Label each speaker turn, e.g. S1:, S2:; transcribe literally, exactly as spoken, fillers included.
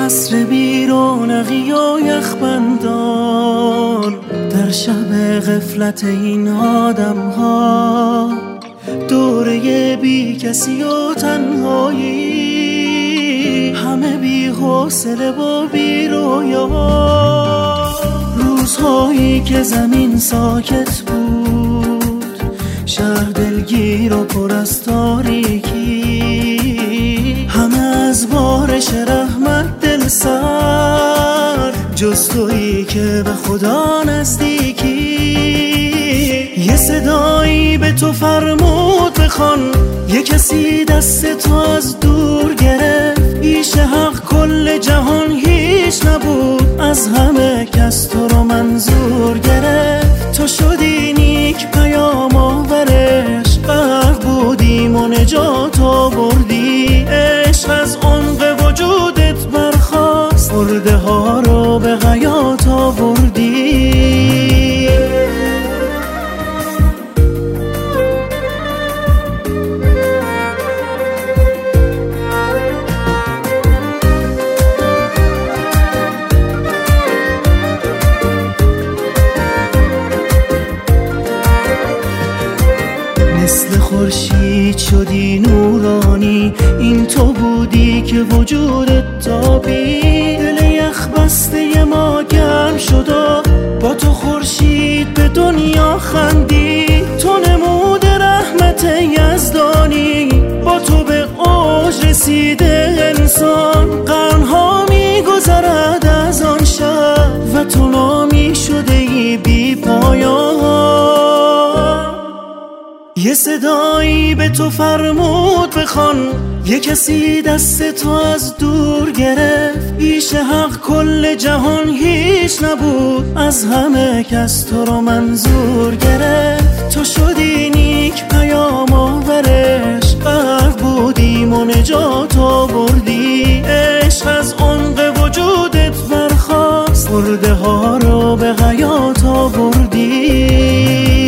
S1: عصر بی رونقی و یخبندان، در شب غفلت این آدم ها، دوره بی کسی و تنهایی، همه بی حوصله و بی رویا. روزهایی که زمین ساکت بود، شهر دلگیر و پر از تاریکی، همه از بارش رحمت دل سر، جز تویی که به خدا نزدیکی. یه صدایی به تو فرمود بخوان، یه کسی دست تو از دور گرفت، پیش حق کل جهان هیچ نبود، از همه کس تو رو منظور گرفت. تو شدی نیک پیام آورش، غرق بودیم و نجات آوردی، عشق از عمق وجودت برخاست، مرده ها رو به حیات آوردی. مثل خورشید شدی نورانی، این تو بودی که وجودت تابید، دل یخ بسته ما گرم شد و با تو خورشید به دنیا خندید. تو نمود رحمت یزدانی، با تو به اوج رسیده انسان، قرنها می گذرد از آن شب و تو نامی شده ای بی پایان. یه صدایی به تو فرمود بخوان، یه کسی دست تو از دور گرفت، پیش حق کل جهان هیچ نبود، از همه کس تو رو منظور گرفت. تو شدی نیک پیام آورش، غرق بودیم و نجات آوردی، عشق از عمق وجودت برخاست، مرده ها رو به حیات آوردی.